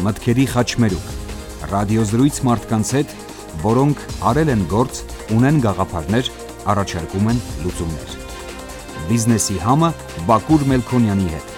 մտքերի խաչմերուկ, ռադիոզրույց մարդկանց հետ, որոնք արել են գործ, ունեն գաղափարներ, առաջարկում են լուծումներ։ Բիզնեսի համը Բակուր Մելքոնյանի հետ։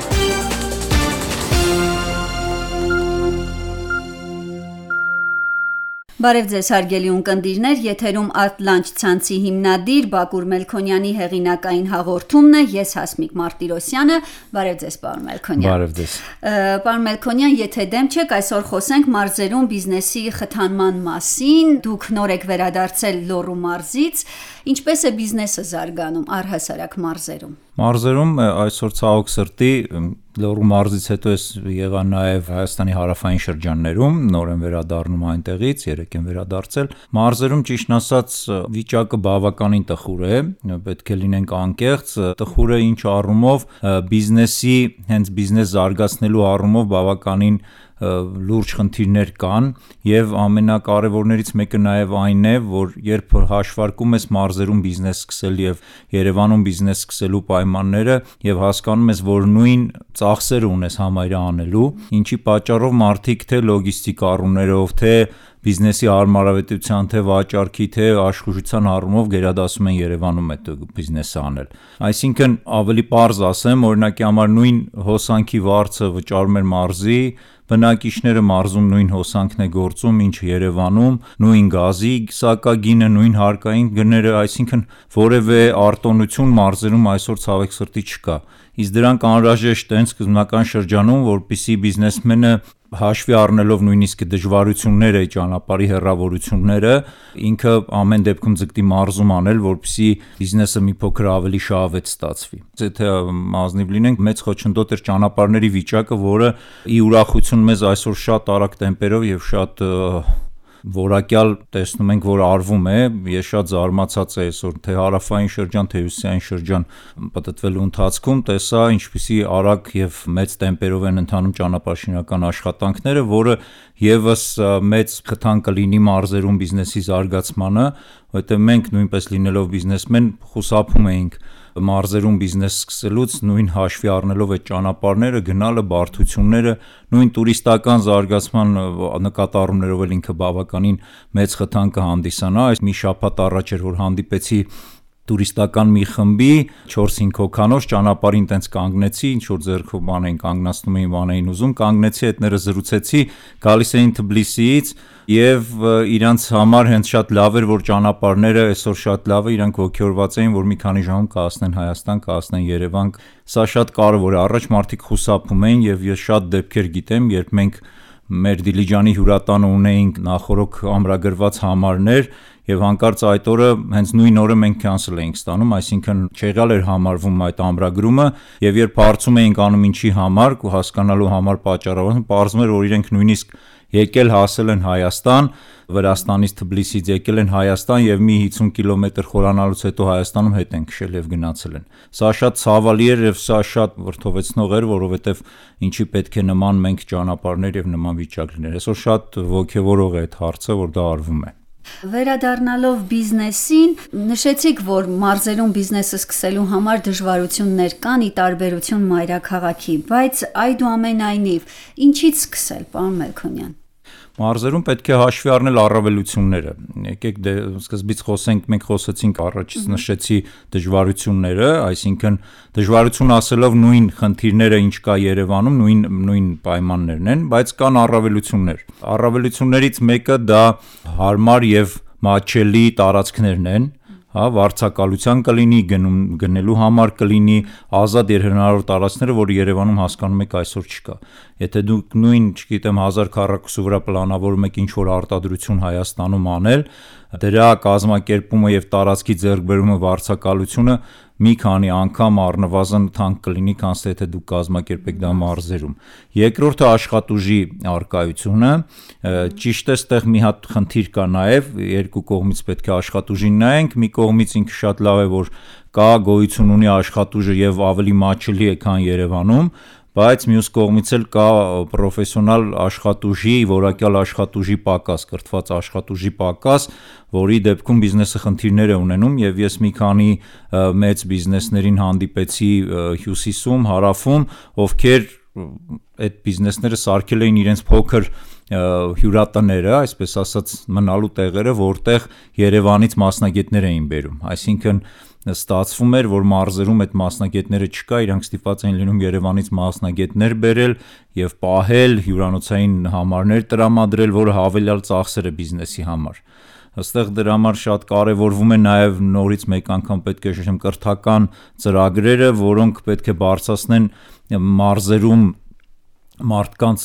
Բարև ձեզ հարգելի ունկնդիրներ, եթերում Art-Lunch ցանցի հիմնադիր Բակուր Մելքոնյանի հեղինակային հաղորդումն է, ես Հասմիկ Մարտիրոսյանը, բարև ձեզ պարոն Մելքոնյան։ Բարև ձեզ։ Պարոն Մելքոնյան, եթե դեմ չեք, այսօր խոսենք մարզերում բիզնեսի խթանման մասին, դուք նոր եք վերադարձել Լոռու մարզից, ինչպես է բիզնեսը զարգանում առհասարակ մարզերում։ Մարզերում այսօր ցավոք սրտի Լոռու մարզից հետո ես եղա նաև Հայաստանի հարավային շրջաններում, նոր եմ վերադառնում այնտեղից, երեք եմ վերադարձել։ Մարզերում ճիշտն ասած վիճակը բավականին տխուր է, պետք է լինենք անկեղծ, տխուր է ինչ առումով բիզնեսի, հենց բիզնես զարգացնելու առումով բավականին լուրջ խնդիրներ կան եւ ամենակարևորներից մեկը նաեւ այն է, որ երբ հաշվարկում ես մարզերում բիզնես սկսել եւ Երևանում բիզնես սկսելու պայմանները եւ հասկանում ես, որ նույն ծախսերը ունես համարյա անելու, ինչի պատճառով մարդիկ թե լոգիստիկ առումներով, թե բիզնեսի հարմարավետության, թե վաճառքի, թե աշխուժության առումով գերադասում են Երևանում այդ բիզնեսը անել։ Այսինքն ավելի պարզ ասեմ, օրինակի համար նույն հոսանքի վարձը վճարում են մարզի, բնակիչները մարզում նույն հոսանքն է գործում, ինչ Երևանում, նույն գազի սակագինը, նույն հարկային գները, այսինքն որևէ արտոնություն մարզերում այսօր ցավոք սրտի չկա։ Իսկ դրանք անհրաժեշտ են սկզբնական շրջանում, որպեսզի բիզնեսմենը հաշվի առնելով նույնիսկ դժվարությունները, ճանապարհի հեռավորությունները, ինքը ամեն դեպքում ձգտի մարզում անել, որպեսզի բիզնեսը մի փոքր ավելի շահավետ ստացվի։ Եթե ազնիվ լինենք, մեծ խոչընդոտ էր ճանապարհների վիճակը, որը ի ուրախություն մեզ այսօր շատ արագ տեմպերով եւ շատ որակյալ տեսնում ենք, որ արվում է, ես շատ զարմացած եմ այսօր թե հարավային շրջան, թե հյուսիսային շրջան պատտվելու ընթացքում տեսա ինչպիսի արագ եւ մեծ տեմպերով են ընթանում ճանապարհաշինական աշխատանքները, որը եւս մեծ խթան կլինի մարզերում բիզնեսի զարգացմանը, որովհետեւ մենք նույնպես լինելով բիզնեսմեն խուսափում էինք մարզերում բիզնես սկսելուց նույն հաշվի առնելով այդ ճանապարհները, գնալը, բարդությունները, նույն տուրիստական զարգացման նկատառումներով էլ ինքը բավականին մեծ խթան կհանդիսանա։ Այս մի շաբաթ առաջ էր, որ հանդիպեցի տուրիստական մի խմբի 4-5 հոգանոց ճանապարհին տենց կանգնեցի, ինչ որ ձեռքով բան էին կանգնացնում էին, բան էին ուզում, կանգնեցի, հետները զրուցեցի, գալիս էին Թբիլիսիից եւ իրանց համար հենց շատ լավ էր, որ ճանապարհները այսօր շատ լավ է, իրանք ողջորված էին, որ մի քանի ժամում կհասնեն Հայաստան, կհասնեն Երևան։ Սա շատ կարեւոր է, առաջ մարդիկ խուսափում էին եւ ես շատ դեպքեր գիտեմ, երբ մենք մեր Դիլիջանի հյուրատանը ունեինք նախորոք ամրագրված համարներ եւ հանկարծ այդ օրը հենց նույն օրը մենք cancel էինք ստանում, այսինքն չեղյալ էր համարվում այդ ամրագրումը եւ երբ հարցում էինք անում ինչի համար, հասկանալու համար պատճառը, պարզվում էր, որ իրենք նույնիսկ եկել հասել են Հայաստան, Վրաստանից Թբիլիսից եկել են Հայաստան եւ մի 50 կիլոմետր խորանալուց հետո Հայաստանում հետ են քշել եւ գնացել են։ Սա շատ ցավալի էր եւ սա շատ վրդովեցնող էր, որովհետեւ ինչի պետք է նման մենք ճանապարհներ եւ նման վիճակ լիներ։ Այսօր շատ ոգևորող է այդ հարցը, որ դա արվում է։ Վերադառնալով բիզնեսին, նշեցիք, որ մարզերում բիզնեսը սկսելու համար դժվարություններ կան՝ ի տարբերություն մայրաքաղաքի, բայց այդուամենայնիվ, ինչից սկսել, պարոն Մելքոնյան։ Մարզերում պետք է հաշվի առնել առավելությունները։ Եկեք սկզբից խոսենք, մենք խոսեցինք առաջից նշեցի դժվարությունները, այսինքն դժվարություն ասելով նույն խնդիրները, ինչ կա Երևանում, նույն պայմաններն են, բայց կան առավելություններ։ Առավելություններից մեկը դա հարմար եւ մատչելի տարածքներն են, վարձակալության կլինի, գնելու համար կլինի, ազատ երհնարավոր տարածքները, որ Երևանում հասկանում եք այսօր չկա։ Եթե դուք նույն, չգիտեմ, 1000 քառակուսու վրա պլանավորում եք ինչ-որ արտադրություն Հայաստանում անել, դրա կազմակերպումը եւ տարածքի ձեռքբերումը վարձակալությունը մի քանի անգամ առնվազն թանկ կլինի, քան եթե դուք կազմակերպեք դա մարզերում։ Երկրորդը աշխատուժի արկայությունը, ճիշտ է, ստեղ մի հատ խնդիր կա նաև, երկու կողմից պետք է աշխատուժին նայենք, մի կողմից ինքը շատ լավ է, որ կա գոյություն ունի աշխատուժը եւ ավելի մատչելի է, քան Երևանում, բայց մյուս կողմից էլ կա պրոֆեսիոնալ աշխատուժի, որակյալ աշխատուժի պակաս, կրթված աշխատուժի պակաս, որի դեպքում բիզնեսը խնդիրներ է ունենում եւ ես մի քանի մեծ բիզնեսներին հանդիպեցի հյուսիսում, հարավում, ովքեր այդ բիզնեսները սարքել էին իրենց փոքր հյուրատները, այսպես ասած մնալու տեղերը, որտեղ Երևանից մասնագետներ էին բերում, այսինքն ստացվում էր, որ մարզերում այդ մասնագետները չկա, իրանք ստիպված էին լինում Երևանից մասնագետներ բերել եւ պահել, հյուրանոցային համարներ տրամադրել, որը հավելյալ ծախսեր է բիզնեսի համար։ Այստեղ դրա համար շատ կարևորվում է նաև նորից մեկ անգամ պետք է շեշտեմ կրթական ծրագրերը, որոնք պետք է բարձրացնեն մարզերում մարդկանց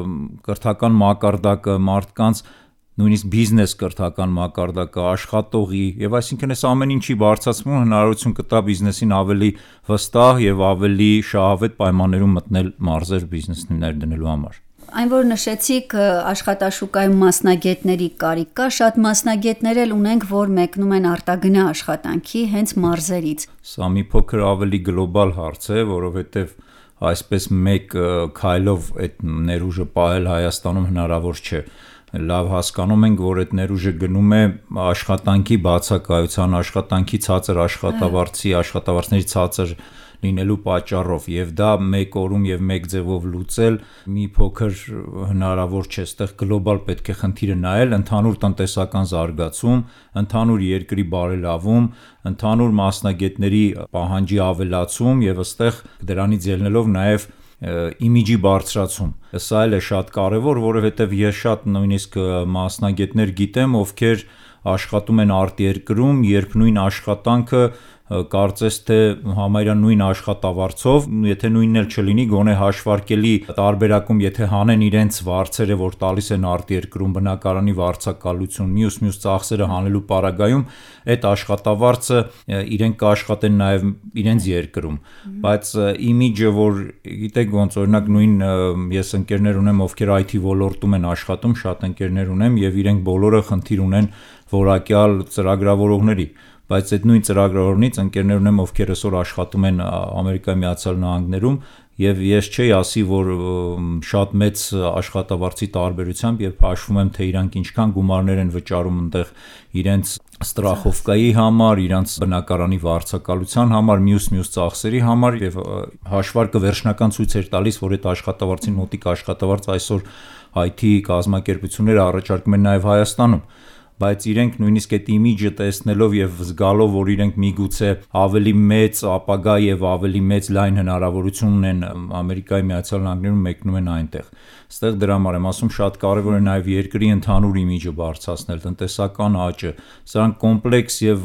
կրթական մակարդակը, մարդկանց նույնիսկ բիզնես կրթական մակարդակը, աշխատողի եւ այսինքն այս ամեն ինչի բարձրացումը հնարավորություն կտա բիզնեսին ավելի վստահ եւ ավելի շահավետ պայմաններում մտնել մարզեր բիզնեսներ դնելու համար։ Այն որ նշեցիք աշխատաշուկայում մասնագետների կարիք կա, շատ մասնագետներ էլ ունենք, որ մեկնում են արտագնա աշխատանքի հենց մարզերից։ Սա մի փոքր ավելի գլոբալ հարց է, որովհետև այսպես մեկ քայլով այդ ներուժը պահել Հայաստանում հնարավոր չէ։ Լավ հասկանում ենք, որ այդ ներուժը գնում է աշխատանքի բացակայության, աշխատանքի ցածր աշխատավարձների ցածր լինելու պատճառով եւ դա մեկ օրում եւ մեկ ձևով լուծել մի փոքր հնարավոր չէ, այստեղ գլոբալ պետք է խնդիրը նայել, ընդհանուր տնտեսական զարգացում, ընդհանուր երկրի բարելավում, ընդհանուր մասնագետների պահանջի ավելացում եւ այստեղ դրանից ելնելով նաեւ իմիջի բարձրացում։ Սա էլ է շատ կարևոր, որովհետեւ ես շատ նույնիսկ մասնագետներ գիտեմ, ովքեր աշխատում են արտերկրում, երբ նույն աշխատանքը կարծես թե համարյա նույն աշխատավարձով, եթե նույնն էլ չլինի, գոնե հաշվարկելի տարբերակում, եթե հանեն իրենց վարձերը, որ տալիս են արտերկրում, բնակարանի վարձակալություն, մյուս ծախսերը հանելու պարագայում, այդ աշխատավարձը իրենք կաշխատեն նաև իրենց երկրում, բայց իմիջը, որ գիտեք ոնց օրինակ նույն ես ընկերներ ունեմ, ովքեր IT ոլորտում են աշխատում, շատ ընկերներ ունեմ եւ իրենք բոլորը խնդիր ունեն որակյալ ծրագրավորողների, բայց այդ նույն ծրագրավորողից ընկերներ ունեմ, ովքեր այսօր աշխատում են Ամերիկայի Միացյալ Նահանգներում եւ ես չի ասի, որ շատ մեծ աշխատավարձի տարբերությամբ, երբ հաշվում եմ, թե իրանք ինչքան գումարներ են վճարում այնտեղ իրենց ստրախովկայի համար, իրենց բնակարանի վարձակալության համար, մյուս ծախսերի համար եւ հաշվարկը վերջնական ցույց էր տալիս, որ այդ աշխատավարձին մոտիկ աշխատավարձ այսօր IT կազմակերպությունները առաջարկում են նաեւ Հայաստանում, բայց իրենք նույնիսկ այդ իմիջը տեսնելով եւ զգալով, որ իրենք միգուցե ավելի մեծ ապագա եւ ավելի մեծ լայն հնարավորություն ունեն Ամերիկայի Միացյալ Նահանգներում, մեկնում են այնտեղ։ Այստեղ դրա համար եմ ասում, շատ կարեւոր է նաեւ երկրի ընդհանուր իմիջը բարձրացնել, տնտեսական աճը։ Սրանք կոմպլեքս եւ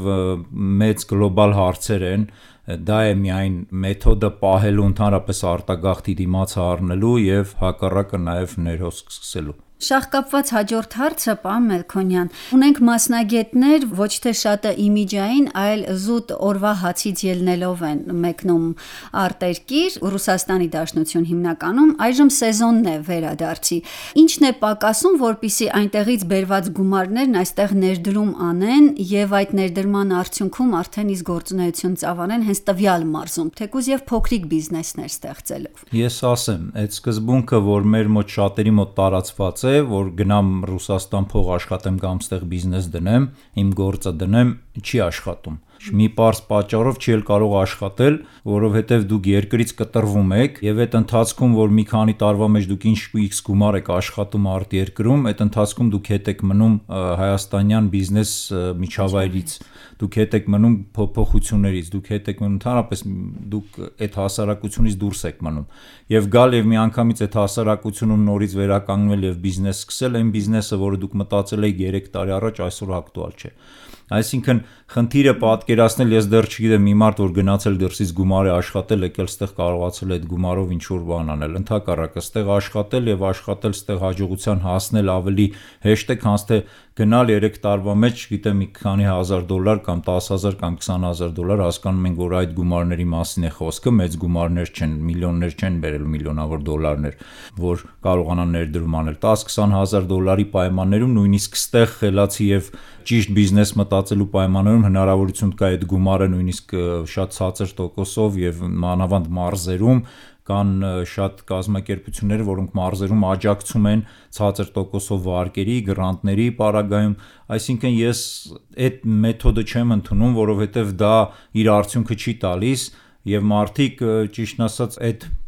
մեծ գլոբալ հարցեր են։ Դա է միայն մեթոդը պահելու, ընդհանրապես արտագաղթի դիմաց առնելու եւ հակառակը նաեւ ներհոսք սկսելու։ Շահկապված հաջորդ հարցը, պարոն Մելքոնյան, ունենք մասնագետներ ոչ թե շատը իմիջային, այլ զուտ օրվա հացից ելնելով են մեկնում արտերկիր, Ռուսաստանի Դաշնություն հիմնականում, այժմ սեզոնն է վերադարձի։ Ինչն է պակասում, որպեսզի այնտեղից բերված գումարներն այստեղ ներդրում անեն եւ այդ ներդրման արդյունքում արդեն իսկ գործունեություն ծավալեն հենց տվյալ մարզում, թեկուզ եւ փոքրիկ բիզնեսներ ստեղծելով։ Ես ասեմ, այդ սկզբունքը, որ մեր մոտ շատերի մոտ տարածված որ գնամ Ռուսաստան փող աշխատեմ կամ ստեղ բիզնես դնեմ, իմ գործը դնեմ, չի աշխատում։ Մի պարզ պատճառով չի էլ կարող աշխատել, որովհետև դուք երկրից կտրվում եք եւ այդ ընթացքում, որ մի քանի տարվա մեջ դուք ինչ գումար եք աշխատում արտերկրում, այդ ընթացքում դուք հետ եք մնում հայաստանյան բիզնես միջավայրից, դուք հետ եք մնում փոփոխություններից, դուք հետ եք մնում ընդհանրապես դուք այդ հասարակությունից դուրս եք մնում եւ գալ եւ միանգամից այդ հասարակությունում նորից վերականգնել եւ բիզնես սկսել, այն բիզնեսը, որը դուք մտածել եք 3 տարի առաջ, այսօր ակտուալ չէ։ Այսինքն խնդիրը պատկերացնել, ես դեռ չգիտեմ մի մարդ, որ գնացել դրսից գումար է աշխատել, եկել ստեղ կարողացել այդ գումարով ինչ-որ բան անել, ընդհակառակը ստեղ աշխատել եւ աշխատել ստեղ հաջողության հասնել ավելի հեշտ է, քան թե գնալ 3 տարվա մեջ, գիտեմ, մի քանի $1,000 կամ 10,000 կամ $20,000, հասկանում ենք, որ այդ գումարների մասին է խոսքը, մեծ գումարներ չեն, միլիոններ չեն բերել, միլիոնավոր դոլարներ, որ կարողանան ներդրում անել 10-20,000 պայմաններում, նույնիսկ ստեղ խելացի եւ ճիշտ բիզնես մտածելու պայմաններում հնարավորություն կա այդ գումարը նույնիսկ շատ ցածր տոկոսով եւ մանավանդ մարզերում կան շատ կազմակերպություններ, որոնք մարզերում աջակցում են ցածր տոկոսով վարկերի, գրանտների պարագայում, այսինքն ես այդ մեթոդը չեմ ընդունում, որովհետեւ դա իր արդյունքը չի տալիս եւ մարդիկ ճիշտն ասած այդ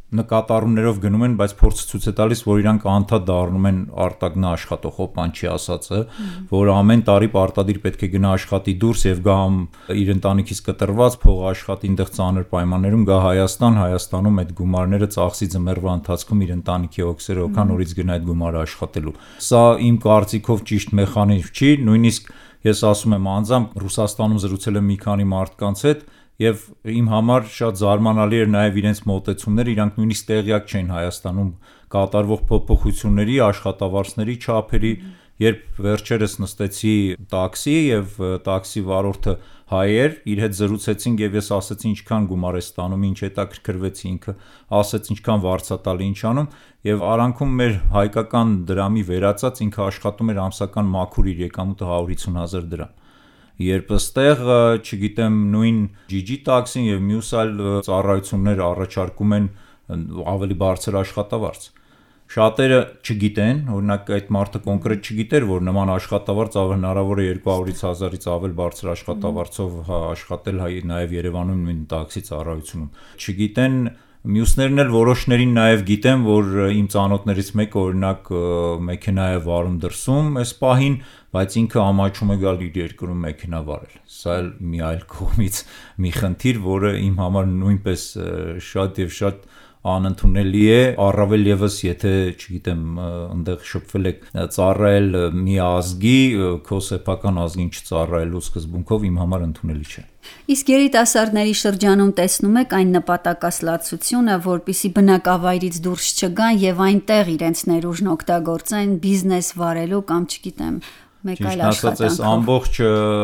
նկատառումներով գնում են, բայց փորձը ցույց է տալիս, որ իրանք անդադ դառնում են արտագնա աշխատող, Պանչի ասածը, որ ամեն տարի պարտադիր պետք է գնա աշխատի դուրս եւ գա իր ընտանիքից կտրված, փող աշխատի այնտեղ ծանր պայմաններում գա Հայաստանում այդ գումարները ծախսի ձմեռվա ընթացքում իր ընտանիքի օգսերը օգան, նորից գնա այդ գումարը աշխատելու։ Սա իմ կարծիքով ճիշտ մեխանիզմ չի, նույնիսկ ես ասում եմ անձամբ Ռուսաստանում զրուցել եմ մի քանի մարդկանց հետ եւ իմ համար շատ զարմանալի էր նաեւ իրենց մոտեցումները, իրանք նույնիսկ տեղյակ չէին Հայաստանում կատարվող փոփոխությունների, աշխատավարձների չափերի, երբ վերջերս նստեցի տաքսի եւ տաքսի վարորդը հայ էր, իր հետ զրուցեցինք եւ ես ասեցի ինչքան գումար է ստանում, ինչ հետաքրքրվեցի, ինքը ասեց ինչքան վարձատալի ինչ անում եւ արանքում մեր հայկական դրամի վերածած ինքը աշխատում էր ամսական մաքուր իր եկամուտը 150,000 դրամ։ Երբ ըստեղ, չգիտեմ, նույն GG տաքսին եւ մյուս այլ ծառայություններ առաջարկում են ավելի բարձր աշխատավարձ։ Շատերը չգիտեն, օրինակ այդ մարդը կոնկրետ չգիտեր, որ նման աշխատավարձ հնարավոր է 200-ից 1000-ից ավել բարձր աշխատավարձով աշխատել նաեւ Երևանում նույն տաքսի ծառայությունում։ Չգիտեն մյուսներն էլ որոշներին նաև գիտեմ, որ իմ ծանոթներից մեկը օրինակ մեքենա է վարում դրսում այս պահին, բայց ինքը ամաչում է գալ իր երկրում մեքենա վարել։ Սա էլ մի այլ կողմից մի խնդիր, որը իմ համար նույնպես շատ եւ շատ անընդունելի է, առավել եւս եթե, չգիտեմ, այնտեղ շփվել եք ծառայել մի ազգի, քո սեփական ազգին չծառայելու սկզբունքով իմ համար ընդունելի չէ։ Իսկ երիտասարդների շրջանում տեսնում եք այն նպատակասլացությունը, որպիսի բնակավայրից դուրս չգան եւ այնտեղ իրենց ներուժն օգտագործեն բիզնես վարելու կամ չգիտեմ մեկ այլ աշխատանքով։ Այս ամբողջ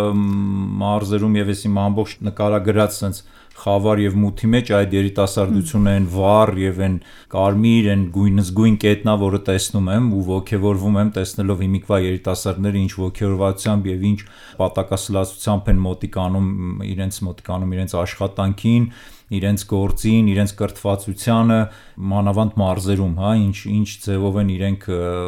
մարզերում եւ ես իմ ամբողջ նկարագրած sense խավար եւ մութի մեջ այդ երիտասարդությունը են վառ եւ են կարմիր են գույնզգույն կետնա, որը տեսնում եմ ու ողջևորվում եմ տեսնելով հիմիկվա երիտասարդները ինչ ողջերվածությամբ եւ ինչ պատակասլացությամբ են մոտիկանում իրենց աշխատանքին, իրենց գործին, իրենց կրթվածությանը, մանավանդ մարզերում, հա, ինչ ձևով են իրենք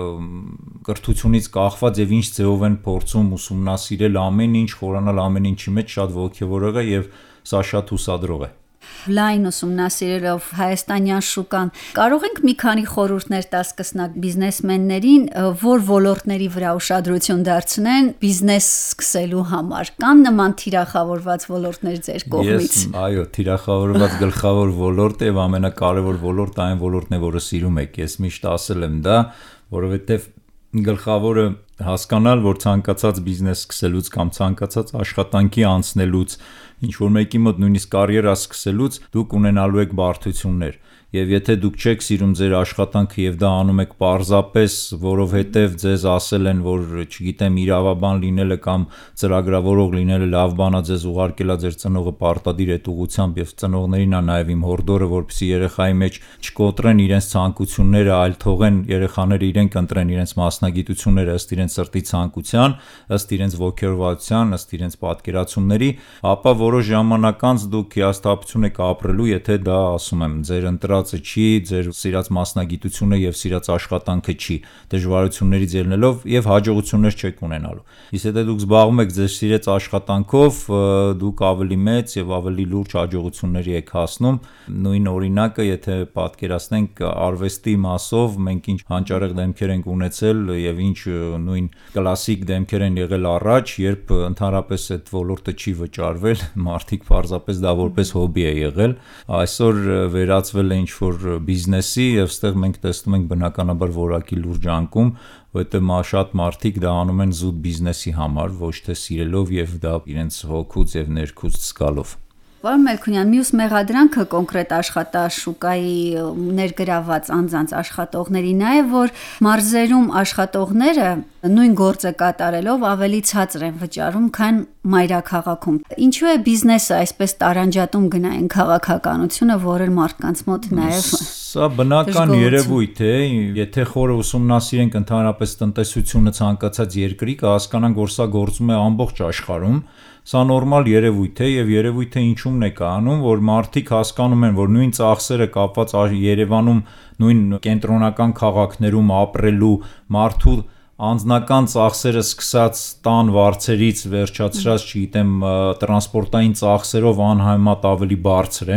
կրթությունից կախված եւ ինչ ձևով են փորձում ուսումնասիրել ամեն ինչ, խորանալ ամեն ինչի մեջ, շատ ողջևորող է եւ սա շատ հուսադրող է։ Լայն ուսումնասիրելով հայաստանյան շուկան, կարող ենք մի քանի խորհուրդներ տալ սկսնակ բիզնեսմեններին, որ ոլորտների վրա ուշադրություն դարձնեն բիզնես սկսելու համար։ Կան նման թիրախավորված ոլորտներ ձեր կողմից։ Այո, թիրախավորված գլխավոր ոլորտ եւ ամենակարևոր ոլորտը այն ոլորտն է, որը սիրում եք։ Ես միշտ ասել եմ դա, որովհետեւ գլխավորը հասկանալ, որ ցանկացած բիզնես սկսելուց կամ ցանկացած աշխատանքի անցնելուց, ինչ որ մեկի մոտ նույնիսկ կարիերա սկսելուց դուք ունենալու եք բարդություններ։ Եվ եթե դուք չեք սիրում ձեր աշխատանքը եւ դա անում եք պարզապես, որովհետեւ ձեզ ասել են, որ չգիտեմ, իրավաբան լինելը կամ ծրագրավորող լինելը լավ բան է, ձեզ ուղարկելա ձեր ծնողը պարտադիր այդ ուղղությամբ եւ ծնողներին է նաեւ իմ հորդորը, որպեսզի երեխայի մեջ չկոտրեն իրենց ցանկությունները, այլ թողեն երեխաները իրենք ընտրեն իրենց մասնագիտությունները ըստ իրենց սրտի ցանկության, ըստ իրենց ողջերվածության, ըստ իրենց պատկերացումների, ապա որոշ ժամանակ անց դուք հիասթափություն եք ապրելու, եթե դա, ասում եմ, ձեր ընտրածը չի, ձեր սիրած մասնագիտությունը եւ սիրած աշխատանքը չի, դժվարություններից ելնելով եւ հաջողություններ չեք ունենալու։ Իսկ եթե դուք զբաղվում եք ձեր սիրած աշխատանքով, դուք ավելի մեծ եւ ավելի լուրջ հաջողությունների եք հասնում։ Նույն օրինակը, եթե պատկերացնենք արվեստի մասով, մենք ինչ հանճարեղ դեմքեր ենք ունեցել եւ ինչ նույն կլասիկ դեմքեր են եղել առաջ, երբ ընդհանրապես այդ ոլորտը չի վճարվել, մարդիկ պարզապես դա որպես հոբի է եղել, այսօր վերածվել է ինչ-որ բիզնեսի եւ ստեղ մենք տեսնում ենք բնականաբար որակի լուրջ անկում, որտեղ շատ մարդիկ դա անում են զուտ բիզնեսի համար, ոչ թե սիրելով եւ դա իրենց հոգուց եւ ներքուց զգալով։ Պարոն Մելքոնյան, մյուս մեղադրանքը կոնկրետ աշխատաշուկայի ներգրաված անձանց աշխատողներին է, որ մարզերում աշխատողները նույն գործը կատարելով ավելի ցածր են վճարում, քան մայրաքաղաքում։ Ինչու է բիզնեսը այսպես տարանջատում գնային քաղաքականությունը, որը մարդկանց մոտ նաև Սա բնական երևույթ է, եթե խորը ուսումնասիրենք ընդհանրապես տնտեսությունը ցանկացած երկրի, կհասկանանք, որ սա գործում է ամբողջ աշխարհում։ Սա նորմալ երևույթ է եւ երևույթը ինչումն է կանում, որ մարդիկ հասկանում են, որ նույն ծախսերը կապված Երևանում, նույն կենտրոնական քաղաքներում ապրելու մարդու անձնական ծախսերը սկսած տան վարձերից վերջացրած, չգիտեմ, տրանսպորտային ծախսերով անհամեմատ ավելի բարձր են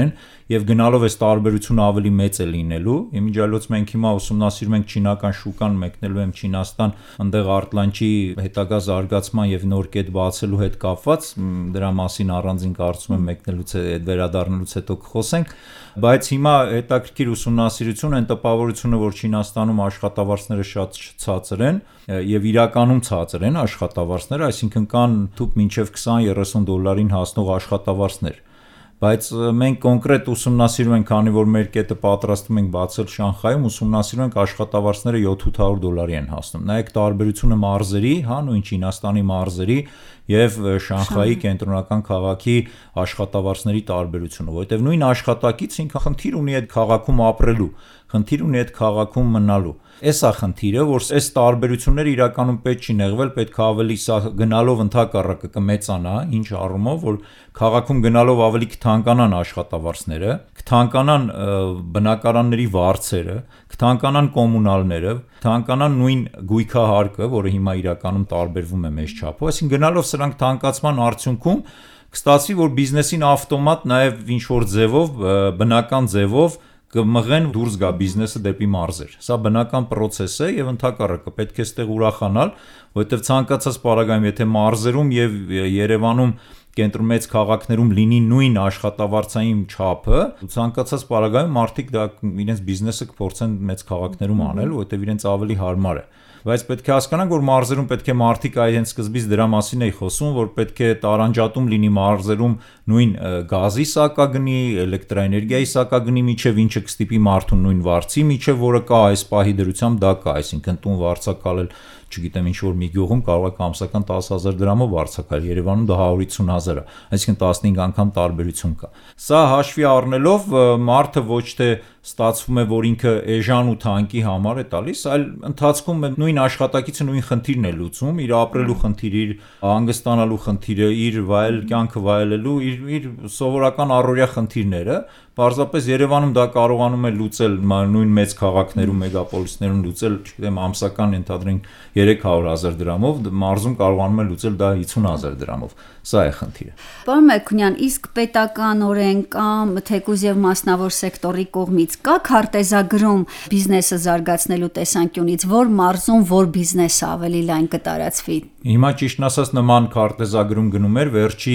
եւ գնալով այս տարբերությունը ավելի մեծ է լինելու։ Իմիջիայլոց մենք հիմա ուսումնասիրում ենք չինական շուկան, մեկնելու եմ Չինաստան, այնտեղ արտլանչի հետագա զարգացման եւ նոր կետ բացելու հետ կապված, դրա մասին առանձին կարծում եմ մեկնելուց վերադառնալուց հետո կխոսենք, բայց հիմա հետաքրքիր ուսումնասիրություն այն տպավորությունը, որ Չինաստանում աշխատավարձները շատ ցածր են եւ իրականում ցածր են աշխատավարձները, այսինքն կան թուփ մինչեւ $20-30 հասնող աշխատավարձներ։ Բայց մենք կոնկրետ ուսումնասիրում ենք, քանի որ մեր կետը պատրաստում ենք բացել Շանխայում, ուսումնասիրում ենք աշխատավարձները $700 են հասնում։ Նայեք տարբերությունը մարզերի, նույն Չինաստանի մարզերի եւ Շանխայի կենտրոնական քաղաքի աշխատավարձների տարբերությունը, որովհետեւ նույն աշխատակից ինքը խնդիր ունի այդ քաղաքում ապրելու, խնդիր ունի այդ քաղաքում մնալու։ Էս է խնդիրը, որ այս տարբերությունները իրականում պետք չի նեղվել, պետք է ավելի սա գնալով ընդհակառակը կմեծանա, ինչ առումով, որ քաղաքում գնալով ավելի կթանկանան աշխատավարձները, կթանկանան բնակարանների վարձերը, կթանկանան կոմունալները, կթանկանան նույն գույքահարկը, որը հիմա իրականում տարբերվում է մեծ չափով, այսինքն գնալով սրանք թանկացման արդյունքում կստացվի, որ բիզնեսին ավտոմատ նաև ինչ-որ ձևով, բնական ձևով կմղեն դուրս գա բիզնեսը դեպի մարզեր։ Սա բնական process է եւ ընդհակառակը պետք է այստեղ ուրախանալ, որովհետեւ ցանկացած պարագայում, եթե մարզերում եւ Երևանում կենտրոն մեծ քաղաքներում լինի նույն աշխատավարձային չափը, ցանկացած պարագայում մարդիկ դա իրենց բիզնեսը կփորձեն մեծ քաղաքներում անել, որովհետեւ իրենց ավելի հարմար է։ Բայց պետք է հասկանանք, որ մարզերում պետք է մարդիկ այդենց սկզբից դրա մասին էի խոսում, որ պետք է տարանջատում լինի մարզերում նույն գազի սակագնի, էլեկտրաէներգիայի սակագնի միջև, ինչը կստիպի մարդուն նույն վարձի միջև, որը կա այս պահի դրությամբ դա կա, այսինքն տուն վարձակալել, չգիտեմ ինչ որ մի գյուղում կարող է ամսական 10,000 դրամով վարձակալ, Երևանում դա 150,000 է, այսինքն 15 անգամ տարբերություն կա։ Սա հաշվի առնելով մարդը ոչ թե ստացվում է, որ ինքը էժան ու թանկի համար է տալիս, այլ ընթացքում նույն աշխատակիցը նույն խնդիրն է լուծում, իր ապրելու խնդիրը, իր հանգստանալու խնդիրը, իր կյանքը վայելելու, իր սովորական առօրյա խնդիրները, պարզապես Երևանում դա կարողանում է լուծել նույն մեծ քաղաքներում, մեգապոլիսներում լուծել, չգիտեմ, ամսական ենթադրենք 300,000 դրամով, մարզում կարողանում է լուծել դա 50,000 դրամով։ Սա է խնդիրը։ Պարոն Մելքոնյան, իսկ պետականորեն կամ թեկուզ եւ մասնավոր սեկտորի կողմից կա քարտեզագրում բիզնեսը զարգացնելու տեսանկյունից, որ մարզում որ բիզնեսը ավելի լայն կտարածվի։ Հիմա ճիշտն ասած նման քարտեզագրում գնում էր վերջի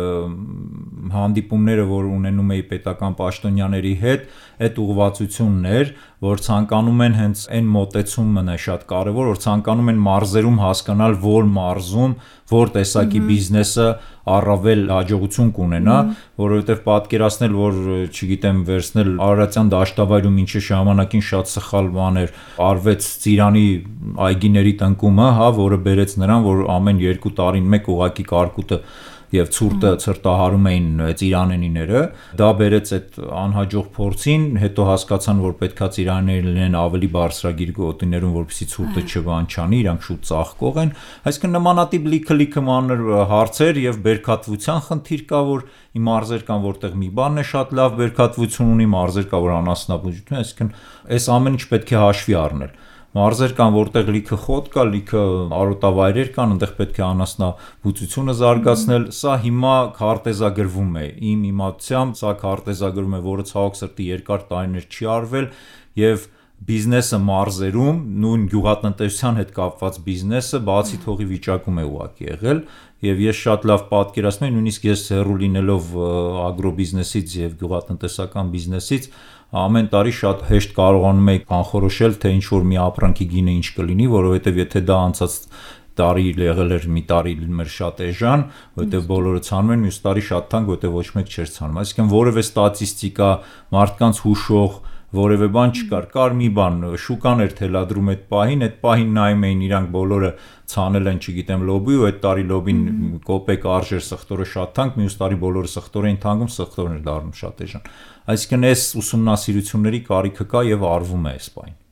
հանդիպումները, որ ունենում էի պետական պաշտոնյաների հետ, այդ ուղղվածությունն էր, որ ցանկանում են հենց այն մոտեցումն է շատ կարևոր, որ ցանկանում են մարզերում հասկանալ, որ մարզում որ տեսակի բիզնեսը առավել հաջողություն կունենա, որովհետև պատկերացնել, որ չգիտեմ, վերցնել Արարատյան դաշտավայրում ինչի ժամանակին շատ սխալ բան էր, արվեց Ծիրանի այգիների տնկումը, որը բերեց նրան, որ ամեն 2 տարին մեկ ուղակի կարկուտը եւ ցուրտը ցրտահարում էին ծիրանենիները, դա բերեց այդ անհաջող փորձին, հետո հասկացան, որ պետքա ծիրանենիները լինեն ավելի բարձրագիր գոտիներում, որպեսզի ցուրտը չվանչանի, իրանք շուտ ծաղկող են, այսինքն նմանատիպ լիքը մանր հարցեր եւ բերքատվության խնդիր կա, որ մարզեր կան, որտեղ մի բանն է շատ լավ բերքատվություն ունի, մարզեր կա, որ անասնաբուժություն, այսինքն այս ամեն ինչ պետք է հաշվի առնել։ Մարզեր կան, որտեղ լիքը խոտ կա, լիքը արոտավայրեր կան, այնտեղ պետք է անասնաբուծությունը զարգացնել, սա հիմա քարտեզագրվում է, իմ իմացությամբ սա քարտեզագրում է, որը ցավոք սրտի երկար տարիներ չի արվել եւ բիզնեսը մարզերում, նույն գյուղատնտեսության հետ կապված բիզնեսը բացի թողի վիճակում է ուղղակի եղել եւ ես շատ լավ պատկերացնում եմ, նույնիսկ ես հեռու լինելով ագրոբիզնեսից եւ գյուղատնտեսական բիզնեսից ամեն տարի շատ հեշտ կարողանում եք կանխորոշել, թե ինչ որ մի ապրանքի գինը ինչ կլինի, որովհետև եթե դա անցած տարի եղել էր մի տարի մեր շատ էժան, որովհետև բոլորը ցանում են, մյուս տարի շատ թանկ, որովհետև ոչ մեկ չէր ցանում։ Այսինքն որևէ ստատիստիկա, մարդկանց հուշող որևէ բան չկար, կար մի բան, շուկան էր թելադրում այդ պահին նայում էին իրանք բոլորը ցանել են, չգիտեմ, լոբի ու այդ տարի լոբին կոպեկ արժեր, սխտորը շատ թանկ, մյուս տարի բոլորը սխտոր էին թանկում, սխտորն էր դառնում շատ էժան։ Այսինքն այս ուսումնասիրությունների կարիքը կա եւ արվում է այս պահին։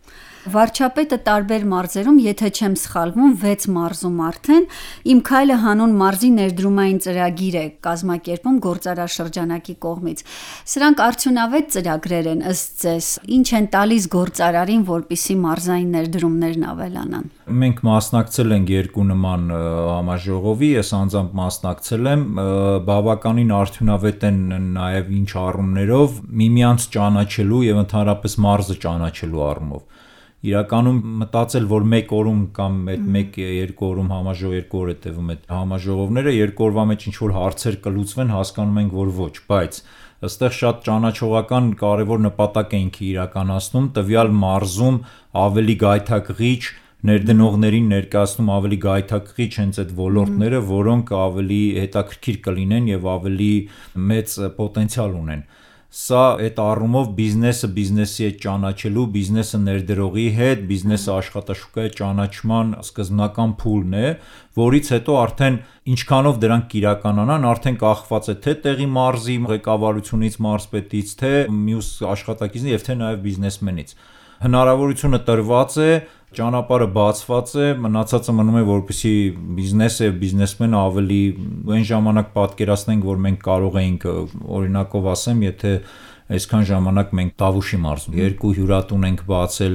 Վարչապետը տարբեր մարզերում, եթե չեմ սխալվում, 6 մարզում արդեն Իմ քայլը հանուն մարզի ներդրումային ծրագիր է կազմակերպում գործարար շրջանակի կողմից։ Սրանք արդյունավետ ծրագրեր են ըստ ձեզ, ինչ են տալիս գործարարին, որպեսզի մարզային ներդրումներն ավելանան։ Մենք մասնակցել ենք 2 նման համաժողովի, ես անձամբ մասնակցել եմ, բավականին արդյունավետ են նաև ինչ առումներով, միմյանց ճանաչելու եւ ընդհանրապես մարզը ճանաչելու առումով։ Իրականում մտածել, որ 1 օրում կամ այդ 1-2 օրում համաժողով 2 օր է տևում այդ համաժողովները, 2 օրվա մեջ ինչ որ հարցեր կլուծվեն, հասկանում ենք, որ ոչ, բայց այստեղ շատ ճանաչողական կարևոր նպատակ էինք իրականացնում, տվյալ մարզում ավելի գայթակղիչ ներդնողներին ներկայացնում ավելի գայթակղիչ հենց այդ ոլորտները, որոնք ավելի հետաքրքիր կլինեն եւ ավելի մեծ պոտենցիալ ունեն։ Սա այդ առումով բիզնեսը բիզնեսի հետ ճանաչելու, բիզնեսը ներդրողի հետ, բիզնեսը աշխատաշուկայի ճանաչման սկզբնական փուլն է, որից հետո արդեն ինչքանով դրանք կիրականանան, արդեն կախված է թե տեղի մարզի ղեկավարությունից, մարզպետից, թե մյուս աշխատակիցներից եւ թե նաեւ բիզնեսմենից։ Հնարավորությունը տրված է, ճանապարհը բացված է, մնացածը մնում է, որպեսզի բիզնեսը եւ բիզնեսմենը ավելի այն ժամանակ պատկերացնենք, որ մենք կարող էինք, օրինակով ասեմ, եթե այսքան ժամանակ մենք Տավուշի մարզում 2 հյուրատուն ենք բացել,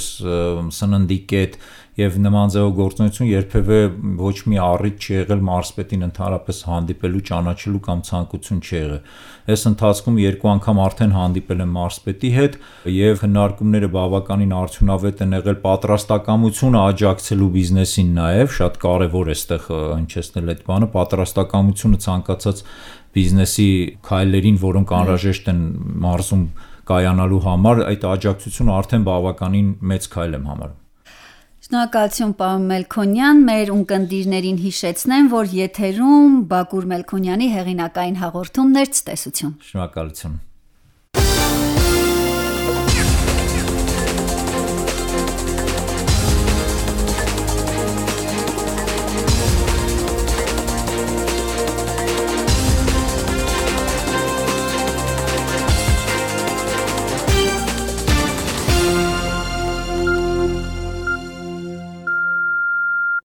4 սննդի կետ եւ նման ձեւով գործունեություն երբեւե ոչ մի առիթ չի եղել մարզպետին ընդհանրապես հանդիպելու, ճանաչելու կամ ցանկություն չի եղել։ Այս ընթացքում 2 անգամ արդեն հանդիպել եմ մարզպետի հետ եւ քննարկումները բավականին արդյունավետ են եղել, պատրաստակամությունը աջակցելու բիզնեսին նաեւ շատ կարեւոր է այստեղ հնչեցնել այդ բանը, պատրաստակամությունը ցանկացած բիզնեսի քայլերին, որոնք անհրաժեշտ են մարզում կայանալու համար, այդ աջակցությունը արդեն բավականին մեծ քայլ եմ համարում։ Շնորհակալություն պարոն Մելքոնյան, մեր ունկնդիրներին հիշեցնեմ, որ եթերում Բակուր Մելքոնյանի հեղինակային հաղորդումն էր, ցտեսություն։ Շնորհակալություն։